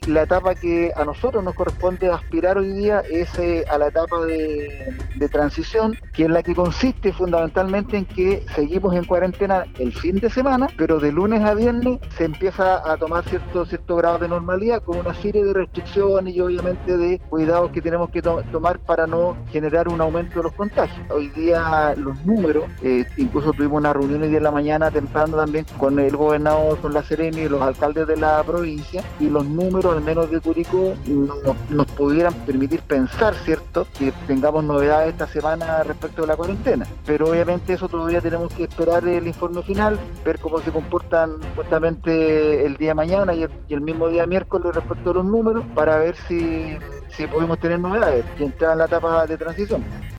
La etapa que a nosotros nos corresponde aspirar hoy día es a la etapa de transición, que es la que consiste fundamentalmente en que seguimos en cuarentena el fin de semana, pero de lunes a viernes se empieza a tomar cierto grado de normalidad con una serie de restricciones y obviamente de cuidados que tenemos que tomar para no generar un aumento de los contagios. Hoy día los números, incluso tuvimos una reunión hoy día en la mañana temprano también con el gobernador, con la Seremi y los alcaldes de la provincia, y los números, al menos de Curicó, nos pudieran permitir pensar, ¿cierto?, que tengamos novedades esta semana respecto de la cuarentena. Pero obviamente eso todavía tenemos que esperar el informe final, ver cómo se comportan justamente el día mañana y el mismo día miércoles respecto a los números, para ver si podemos tener novedades y entrar en la etapa de transición.